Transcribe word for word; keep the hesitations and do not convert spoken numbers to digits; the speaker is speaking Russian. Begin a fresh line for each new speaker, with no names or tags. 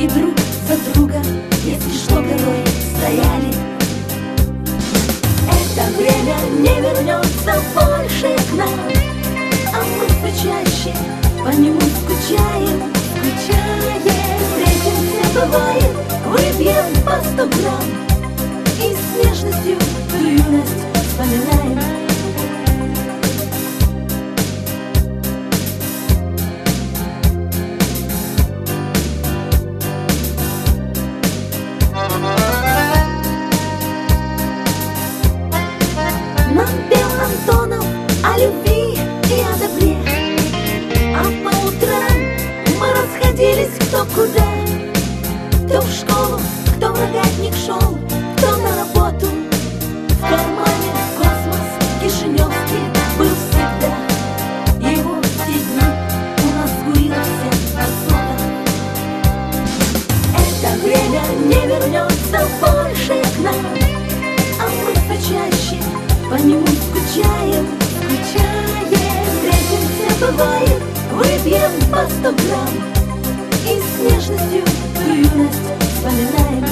и друг за друга, если что, горой стояли. Это время не вернется больше к нам, а мы все чаще по нему скучаем, скучаем. Встретимся, бывает, выпьем по сто грамм и с нежностью ту юность вспоминаем. Нам пел Антонов о любви и о добре, а по утрам мы расходились кто куда. Кто в школу, кто в рогатник шел, кто на работу. В кармане космос кишиневский был всегда. Его все дни у нас курился особо. Это время не вернется больше к нам, а мы все чаще по нему скучаем, скучаем. Встретимся, бывает, выпьем по сто грамм и с нежностью ту юность вспоминаем.